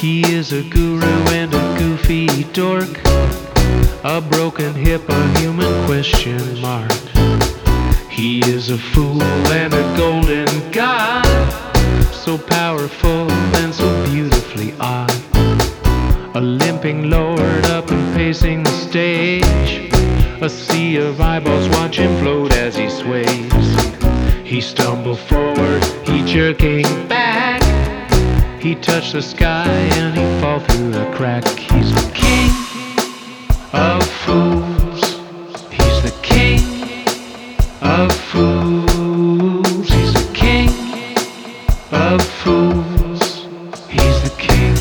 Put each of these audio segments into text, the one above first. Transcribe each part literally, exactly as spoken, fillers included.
He is a guru and a goofy dork, a broken hip, a human question mark. He is a fool and a golden god, so powerful and so beautifully odd. A limping lord up and pacing the stage, a sea of eyeballs watch him float as he sways. He stumbled forward, he jerking back, he touched the sky and he fall through a crack. He's the king of fools, he's the king of fools, he's the king of fools, he's the king.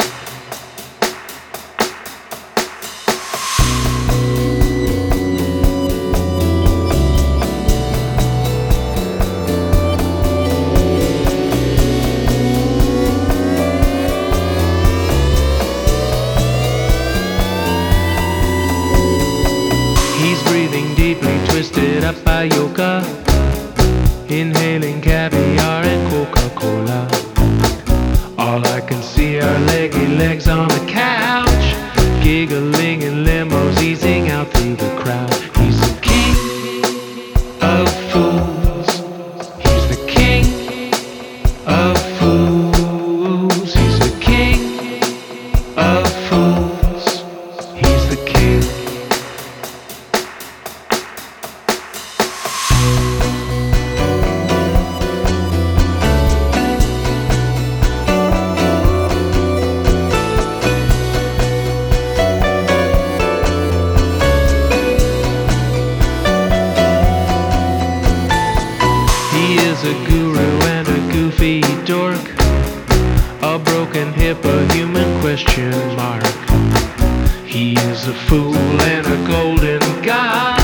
He's breathing deeply, twisted up by yoga, inhaling caviar and Coca-Cola. All I can see are leggy legs on the couch, giggling in limos, easing out through the crowd. He's the king of fools, he's the king of fools, he's the king of fools, he's the king. He is a guru and a goofy dork, a broken hip, a human question mark. He is a fool and a golden god,